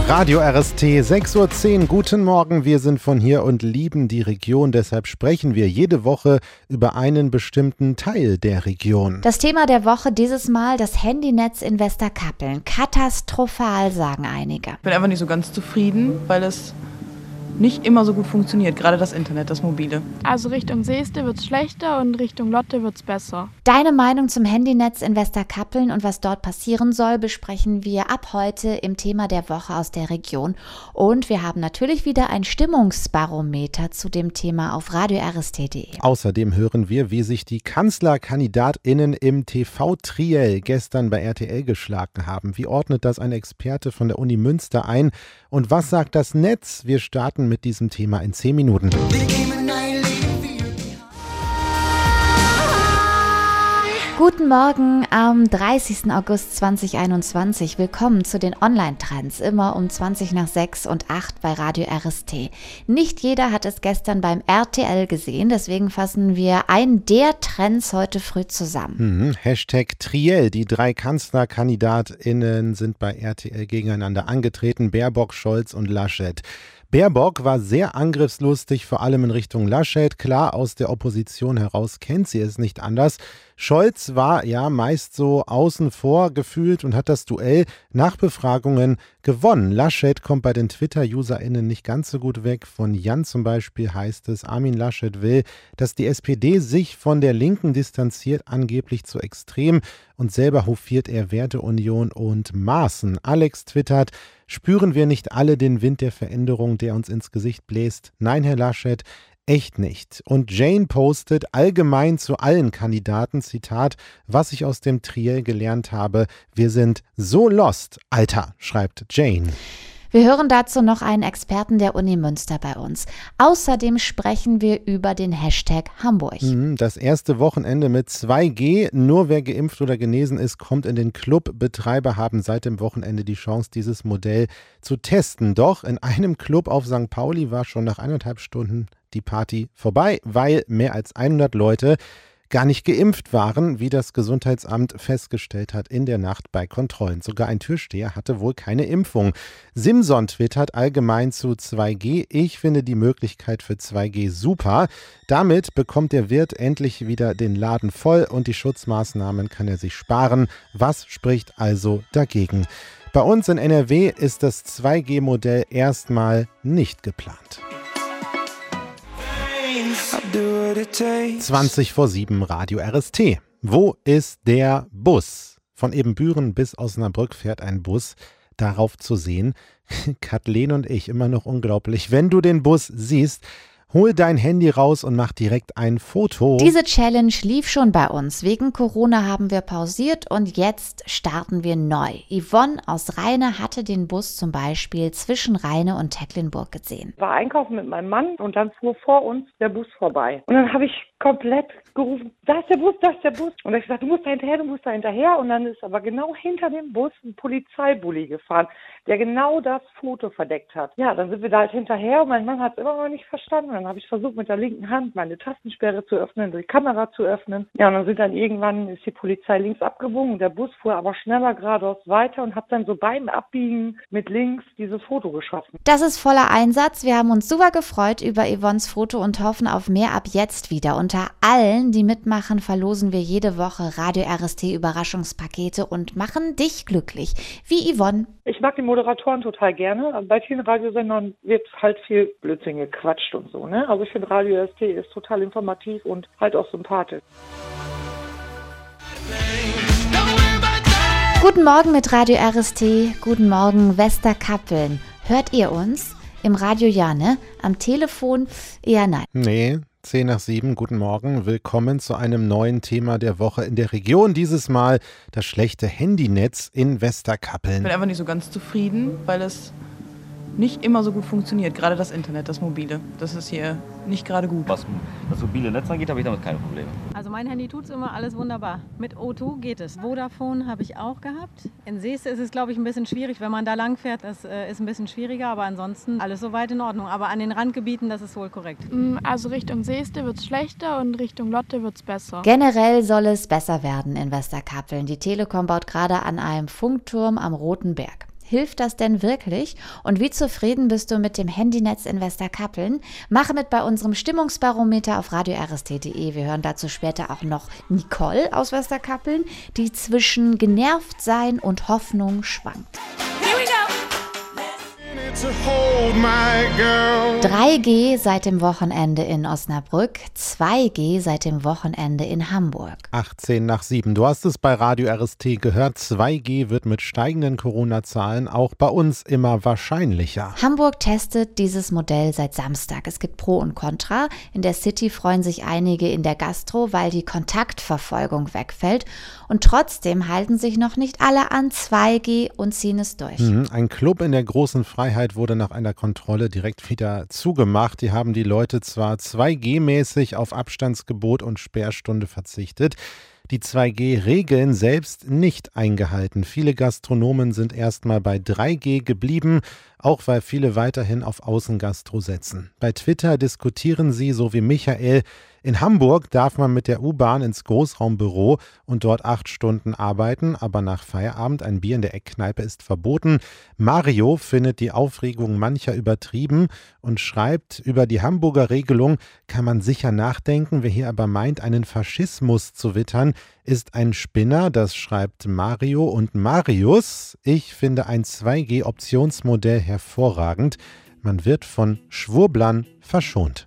Radio RST 6:10 Uhr. Guten Morgen, wir sind von hier und lieben die Region. Deshalb sprechen wir jede Woche über einen bestimmten Teil der Region. Das Thema der Woche dieses Mal das Handynetz in Westerkappeln. Katastrophal, sagen einige. Ich bin einfach nicht so ganz zufrieden, weil es nicht immer so gut funktioniert, gerade das Internet, das Mobile. Also Richtung Seeste wird es schlechter und Richtung Lotte wird es besser. Deine Meinung zum Handynetz in Westerkappeln und was dort passieren soll, besprechen wir ab heute im Thema der Woche aus der Region. Und wir haben natürlich wieder ein Stimmungsbarometer zu dem Thema auf radiorst.de. Außerdem hören wir, wie sich die KanzlerkandidatInnen im TV-Triell gestern bei RTL geschlagen haben. Wie ordnet das ein Experte von der Uni Münster ein? Und was sagt das Netz? Wir starten mit diesem Thema in 10 Minuten. Guten Morgen am 30. August 2021. Willkommen zu den Online-Trends, immer um 20:06 und 8 bei Radio RST. Nicht jeder hat es gestern beim RTL gesehen, deswegen fassen wir einen der Trends heute früh zusammen. Hashtag Triell. Die 3 KanzlerkandidatInnen sind bei RTL gegeneinander angetreten. Baerbock, Scholz und Laschet. Baerbock war sehr angriffslustig, vor allem in Richtung Laschet. Klar, aus der Opposition heraus kennt sie es nicht anders. Scholz war ja meist so außen vor gefühlt und hat das Duell nach Befragungen gewonnen. Laschet kommt bei den Twitter-UserInnen nicht ganz so gut weg. Von Jan zum Beispiel heißt es, Armin Laschet will, dass die SPD sich von der Linken distanziert, angeblich zu extrem. Und selber hofiert er Werteunion und Maßen. Alex twittert, spüren wir nicht alle den Wind der Veränderung, der uns ins Gesicht bläst? Nein, Herr Laschet, echt nicht. Und Jane postet allgemein zu allen Kandidaten, Zitat, was ich aus dem Triell gelernt habe, wir sind so lost, Alter, schreibt Jane. Wir hören dazu noch einen Experten der Uni Münster bei uns. Außerdem sprechen wir über den Hashtag Hamburg. Das erste Wochenende mit 2G. Nur wer geimpft oder genesen ist, kommt in den Club. Betreiber haben seit dem Wochenende die Chance, dieses Modell zu testen. Doch in einem Club auf St. Pauli war schon nach 1,5 Stunden die Party vorbei, weil mehr als 100 Leute gar nicht geimpft waren, wie das Gesundheitsamt festgestellt hat in der Nacht bei Kontrollen. Sogar ein Türsteher hatte wohl keine Impfung. Simson twittert allgemein zu 2G. Ich finde die Möglichkeit für 2G super. Damit bekommt der Wirt endlich wieder den Laden voll und die Schutzmaßnahmen kann er sich sparen. Was spricht also dagegen? Bei uns in NRW ist das 2G-Modell erstmal nicht geplant. 7:20 Radio RST. Wo ist der Bus? Von Ebenbüren bis Osnabrück fährt ein Bus. Darauf zu sehen, Kathleen und ich, immer noch unglaublich. Wenn du den Bus siehst, hol dein Handy raus und mach direkt ein Foto. Diese Challenge lief schon bei uns. Wegen Corona haben wir pausiert und jetzt starten wir neu. Yvonne aus Rheine hatte den Bus zum Beispiel zwischen Rheine und Tecklenburg gesehen. Ich war einkaufen mit meinem Mann und dann fuhr vor uns der Bus vorbei. Und dann habe ich komplett gerufen, da ist der Bus, da ist der Bus. Und ich gesagt, du musst da hinterher. Und dann ist aber genau hinter dem Bus ein Polizeibully gefahren, der genau das Foto verdeckt hat. Ja, dann sind wir da halt hinterher und mein Mann hat es immer noch nicht verstanden. Dann habe ich versucht, mit der linken Hand meine Tastensperre zu öffnen, die Kamera zu öffnen. Ja, und dann irgendwann ist die Polizei links abgebogen. Der Bus fuhr aber schneller geradeaus weiter und hat dann so beim Abbiegen mit links dieses Foto geschossen. Das ist voller Einsatz. Wir haben uns super gefreut über Yvonnes Foto und hoffen auf mehr ab jetzt wieder. Unter allen, die mitmachen, verlosen wir jede Woche Radio RST Überraschungspakete und machen dich glücklich. Wie Yvonne. Ich mag die Moderatoren total gerne. Bei vielen Radiosendern wird halt viel Blödsinn gequatscht und so, ne? Also ich finde Radio RST ist total informativ und halt auch sympathisch. Guten Morgen mit Radio RST. Guten Morgen Westerkappeln. Hört ihr uns? Im Radio ja, ne? Am Telefon eher nein. Nee. 7:10, guten Morgen. Willkommen zu einem neuen Thema der Woche in der Region. Dieses Mal das schlechte Handynetz in Westerkappeln. Ich bin einfach nicht so ganz zufrieden, weil es nicht immer so gut funktioniert, gerade das Internet, das Mobile. Das ist hier nicht gerade gut. Was das mobile Netz angeht, habe ich damit keine Probleme. Also mein Handy tut es immer alles wunderbar. Mit O2 geht es. Vodafone habe ich auch gehabt. In Seeste ist es, glaube ich, ein bisschen schwierig, wenn man da lang fährt. Das ist ein bisschen schwieriger, aber ansonsten alles soweit in Ordnung. Aber an den Randgebieten, das ist wohl korrekt. Also Richtung Seeste wird es schlechter und Richtung Lotte wird es besser. Generell soll es besser werden in Westerkappeln. Die Telekom baut gerade an einem Funkturm am Roten Berg. Hilft das denn wirklich? Und wie zufrieden bist du mit dem Handynetz in Westerkappeln? Mache mit bei unserem Stimmungsbarometer auf radiorst.de. Wir hören dazu später auch noch Nicole aus Westerkappeln, die zwischen genervt sein und Hoffnung schwankt. Here we go. 3G seit dem Wochenende in Osnabrück, 2G seit dem Wochenende in Hamburg. 7:18. Du hast es bei Radio RST gehört, 2G wird mit steigenden Corona-Zahlen auch bei uns immer wahrscheinlicher. Hamburg testet dieses Modell seit Samstag. Es gibt Pro und Contra. In der City freuen sich einige in der Gastro, weil die Kontaktverfolgung wegfällt. Und trotzdem halten sich noch nicht alle an 2G und ziehen es durch. Ein Club in der Großen Freiheit wurde nach einer Kontrolle direkt wieder zugemacht. Die haben die Leute zwar 2G-mäßig auf Abstandsgebot und Sperrstunde verzichtet, die 2G-Regeln selbst nicht eingehalten. Viele Gastronomen sind erstmal bei 3G geblieben, auch weil viele weiterhin auf Außengastro setzen. Bei Twitter diskutieren sie, so wie Michael, in Hamburg darf man mit der U-Bahn ins Großraumbüro und dort 8 Stunden arbeiten, aber nach Feierabend ein Bier in der Eckkneipe ist verboten. Mario findet die Aufregung mancher übertrieben und schreibt, über die Hamburger Regelung kann man sicher nachdenken. Wer hier aber meint, einen Faschismus zu wittern, ist ein Spinner. Das schreibt Mario und Marius. Ich finde ein 2G-Optionsmodell hervorragend. Man wird von Schwurblern verschont.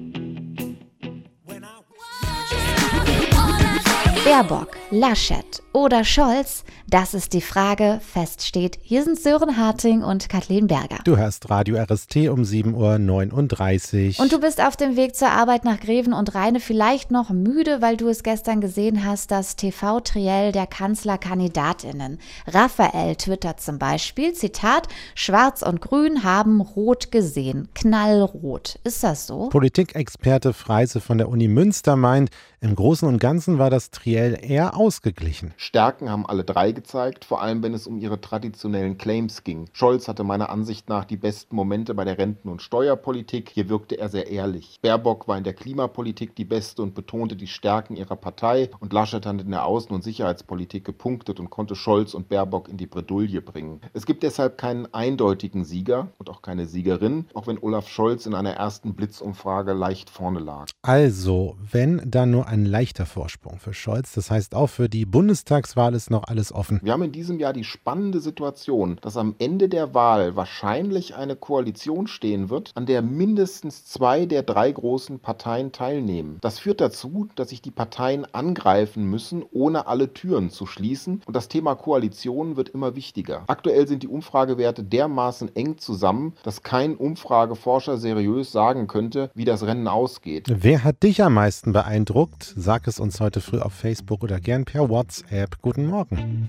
Baerbock, Laschet oder Scholz? Das ist die Frage. Fest steht, hier sind Sören Harting und Kathleen Berger. Du hörst Radio RST um 7:39 Uhr. Und du bist auf dem Weg zur Arbeit nach Greven und Rheine vielleicht noch müde, weil du es gestern gesehen hast, das TV-Triell der Kanzlerkandidatinnen. Raphael twittert zum Beispiel, Zitat, Schwarz und Grün haben rot gesehen. Knallrot. Ist das so? Politikexperte Freise von der Uni Münster meint, im Großen und Ganzen war das Triell eher ausgeglichen. Stärken haben alle drei gezeigt, vor allem wenn es um ihre traditionellen Claims ging. Scholz hatte meiner Ansicht nach die besten Momente bei der Renten- und Steuerpolitik. Hier wirkte er sehr ehrlich. Baerbock war in der Klimapolitik die Beste und betonte die Stärken ihrer Partei. Und Laschet hat in der Außen- und Sicherheitspolitik gepunktet und konnte Scholz und Baerbock in die Bredouille bringen. Es gibt deshalb keinen eindeutigen Sieger und auch keine Siegerin, auch wenn Olaf Scholz in einer ersten Blitzumfrage leicht vorne lag. Also, wenn dann nur ein leichter Vorsprung für Scholz. Das heißt, auch für die Bundestagswahl ist noch alles offen. Wir haben in diesem Jahr die spannende Situation, dass am Ende der Wahl wahrscheinlich eine Koalition stehen wird, an der mindestens 2 der 3 großen Parteien teilnehmen. Das führt dazu, dass sich die Parteien angreifen müssen, ohne alle Türen zu schließen. Und das Thema Koalition wird immer wichtiger. Aktuell sind die Umfragewerte dermaßen eng zusammen, dass kein Umfrageforscher seriös sagen könnte, wie das Rennen ausgeht. Wer hat dich am meisten beeindruckt? Sag es uns heute früh auf Facebook oder gern per WhatsApp. Guten Morgen.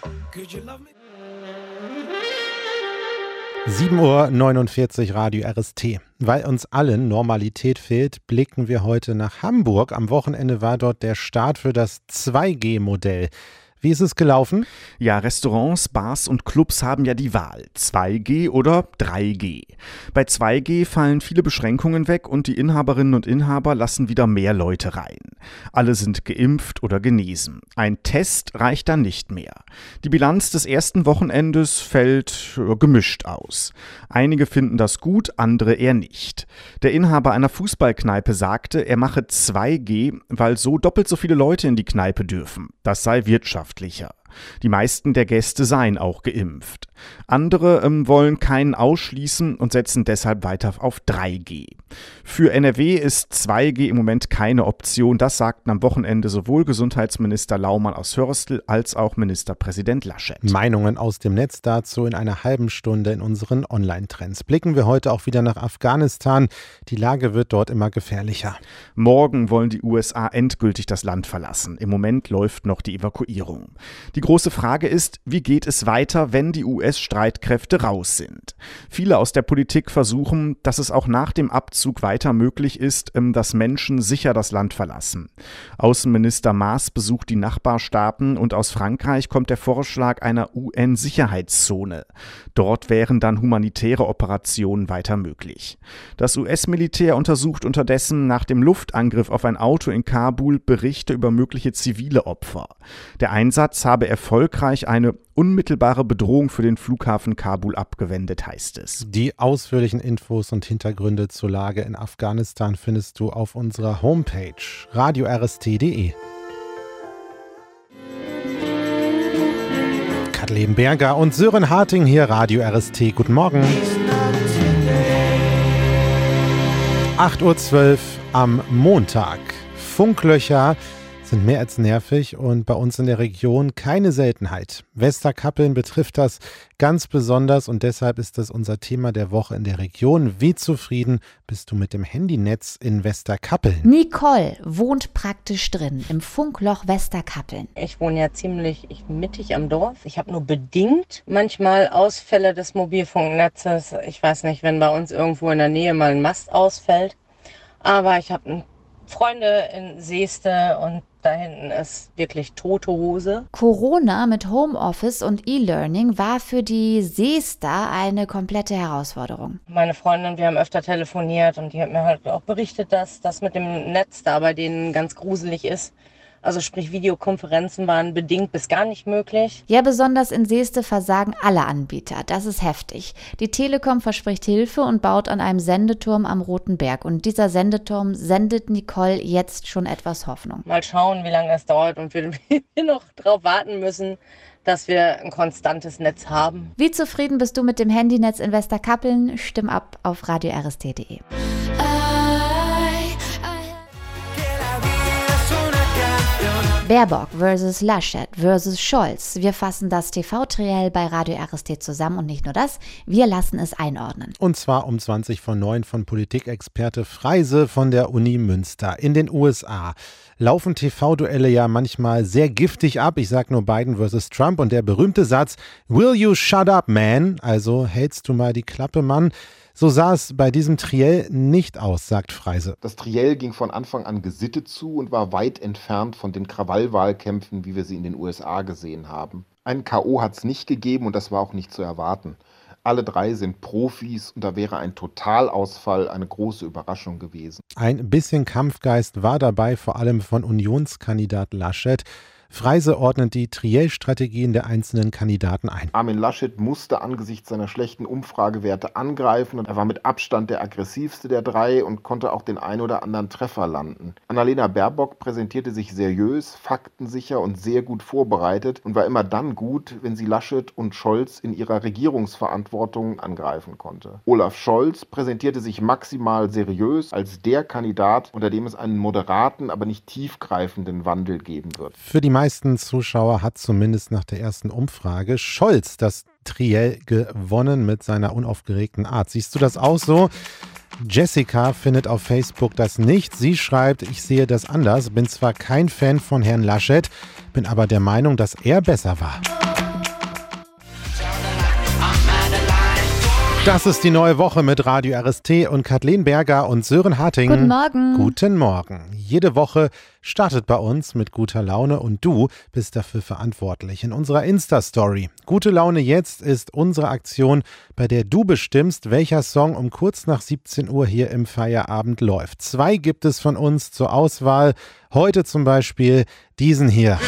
7:49 Uhr Radio RST. Weil uns allen Normalität fehlt, blicken wir heute nach Hamburg. Am Wochenende war dort der Start für das 2G-Modell. Wie ist es gelaufen? Ja, Restaurants, Bars und Clubs haben ja die Wahl, 2G oder 3G. Bei 2G fallen viele Beschränkungen weg und die Inhaberinnen und Inhaber lassen wieder mehr Leute rein. Alle sind geimpft oder genesen. Ein Test reicht dann nicht mehr. Die Bilanz des ersten Wochenendes fällt gemischt aus. Einige finden das gut, andere eher nicht. Der Inhaber einer Fußballkneipe sagte, er mache 2G, weil so doppelt so viele Leute in die Kneipe dürfen. Das sei wirtschaftlicher. Die meisten der Gäste seien auch geimpft. Andere wollen keinen ausschließen und setzen deshalb weiter auf 3G. Für NRW ist 2G im Moment keine Option. Das sagten am Wochenende sowohl Gesundheitsminister Laumann aus Hörstel als auch Ministerpräsident Laschet. Meinungen aus dem Netz dazu in einer halben Stunde in unseren Online-Trends. Blicken wir heute auch wieder nach Afghanistan. Die Lage wird dort immer gefährlicher. Morgen wollen die USA endgültig das Land verlassen. Im Moment läuft noch die Evakuierung. Die große Frage ist, wie geht es weiter, wenn die US-Streitkräfte raus sind? Viele aus der Politik versuchen, dass es auch nach dem Abzug weiter möglich ist, dass Menschen sicher das Land verlassen. Außenminister Maas besucht die Nachbarstaaten und aus Frankreich kommt der Vorschlag einer UN-Sicherheitszone. Dort wären dann humanitäre Operationen weiter möglich. Das US-Militär untersucht unterdessen nach dem Luftangriff auf ein Auto in Kabul Berichte über mögliche zivile Opfer. Der Einsatz habe erfolgreich eine unmittelbare Bedrohung für den Flughafen Kabul abgewendet, heißt es. Die ausführlichen Infos und Hintergründe zur Lage in Afghanistan findest du auf unserer Homepage radiorst.de. Kathleen Berger und Sören Harting hier, Radio RST. Guten Morgen. 8:12 Uhr am Montag. Funklöcher sind mehr als nervig und bei uns in der Region keine Seltenheit. Westerkappeln betrifft das ganz besonders und deshalb ist das unser Thema der Woche in der Region. Wie zufrieden bist du mit dem Handynetz in Westerkappeln? Nicole wohnt praktisch drin im Funkloch Westerkappeln. Ich wohne ja ziemlich mittig am Dorf. Ich habe nur bedingt manchmal Ausfälle des Mobilfunknetzes. Ich weiß nicht, wenn bei uns irgendwo in der Nähe mal ein Mast ausfällt. Aber ich habe Freunde in Seeste und da hinten ist wirklich tote Hose. Corona mit Homeoffice und E-Learning war für die Seester eine komplette Herausforderung. Meine Freundin, wir haben öfter telefoniert und die hat mir halt auch berichtet, dass das mit dem Netz da bei denen ganz gruselig ist. Also sprich, Videokonferenzen waren bedingt bis gar nicht möglich. Ja, besonders in Seeste versagen alle Anbieter. Das ist heftig. Die Telekom verspricht Hilfe und baut an einem Sendeturm am Roten Berg. Und dieser Sendeturm sendet Nicole jetzt schon etwas Hoffnung. Mal schauen, wie lange es dauert und wir noch drauf warten müssen, dass wir ein konstantes Netz haben. Wie zufrieden bist du mit dem Handynetz in Westerkappeln? Stimm ab auf radiorst.de. Baerbock versus Laschet versus Scholz. Wir fassen das TV-Triell bei Radio RST zusammen und nicht nur das, wir lassen es einordnen. Und zwar um 20:09 von Politikexperte Freise von der Uni Münster. In den USA laufen TV-Duelle ja manchmal sehr giftig ab. Ich sag nur Biden versus Trump und der berühmte Satz, "Will you shut up, man?" Also hältst du mal die Klappe, Mann. So sah es bei diesem Triell nicht aus, sagt Freise. Das Triell ging von Anfang an gesittet zu und war weit entfernt von den Krawallwahlkämpfen, wie wir sie in den USA gesehen haben. Einen K.O. hat es nicht gegeben und das war auch nicht zu erwarten. Alle drei sind Profis und da wäre ein Totalausfall eine große Überraschung gewesen. Ein bisschen Kampfgeist war dabei, vor allem von Unionskandidat Laschet. Freise ordnet die Triell-Strategien der einzelnen Kandidaten ein. Armin Laschet musste angesichts seiner schlechten Umfragewerte angreifen und er war mit Abstand der aggressivste der drei und konnte auch den ein oder anderen Treffer landen. Annalena Baerbock präsentierte sich seriös, faktensicher und sehr gut vorbereitet und war immer dann gut, wenn sie Laschet und Scholz in ihrer Regierungsverantwortung angreifen konnte. Olaf Scholz präsentierte sich maximal seriös als der Kandidat, unter dem es einen moderaten, aber nicht tiefgreifenden Wandel geben wird. Für die meisten Zuschauer hat zumindest nach der ersten Umfrage Scholz das Triell gewonnen mit seiner unaufgeregten Art. Siehst du das auch so? Jessica findet auf Facebook das nicht. Sie schreibt, ich sehe das anders, bin zwar kein Fan von Herrn Laschet, bin aber der Meinung, dass er besser war. Das ist die neue Woche mit Radio RST und Kathleen Berger und Sören Harting. Guten Morgen. Guten Morgen. Jede Woche startet bei uns mit guter Laune und du bist dafür verantwortlich. In unserer Insta-Story Gute Laune jetzt ist unsere Aktion, bei der du bestimmst, welcher Song um kurz nach 17 Uhr hier im Feierabend läuft. 2 gibt es von uns zur Auswahl. Heute zum Beispiel diesen hier.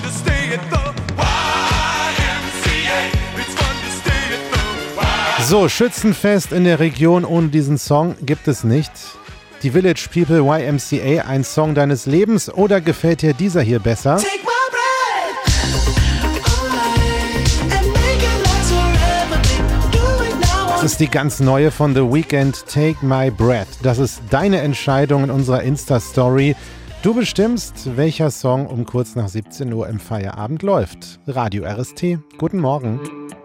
So, Schützenfest in der Region ohne diesen Song gibt es nicht. Die Village People YMCA, ein Song deines Lebens, oder gefällt dir dieser hier besser? Das ist die ganz neue von The Weeknd, Take My Breath. Das ist deine Entscheidung in unserer Insta-Story. Du bestimmst, welcher Song um kurz nach 17 Uhr im Feierabend läuft. Radio RST, guten Morgen.